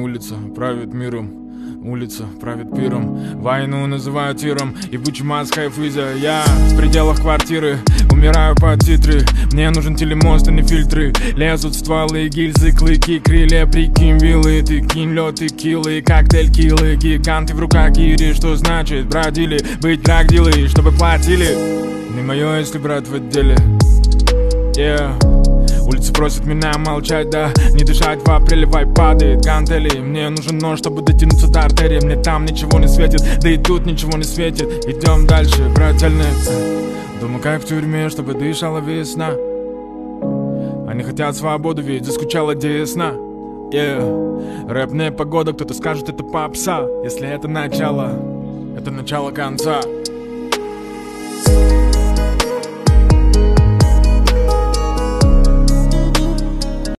улица правит миром. Улица правит пиром, войну называют тиром. И вычимать хайфиза. Я в пределах квартиры, умираю под титры. Мне нужен телемост, а не фильтры. Лезут стволы, гильзы, клыки, крылья. Прикинь вилы, ты кинь лед, ты киллы. Коктейль, киллы, гиганты в руках гири. Что значит бродили, быть драгдилой, чтобы платили. Не мое, если брат в отделе. Улицы просят меня молчать, да. Не дышать в апреле, вайп падает, гантели. Мне нужен нож, чтобы дотянуться до артерии. Мне там ничего не светит, да и тут ничего не светит. Идем дальше, брательны. Думаю, как в тюрьме, чтобы дышала весна. Они хотят свободу, ведь заскучала десна. Рэп не погода, кто-то скажет, это попса. Если это начало конца.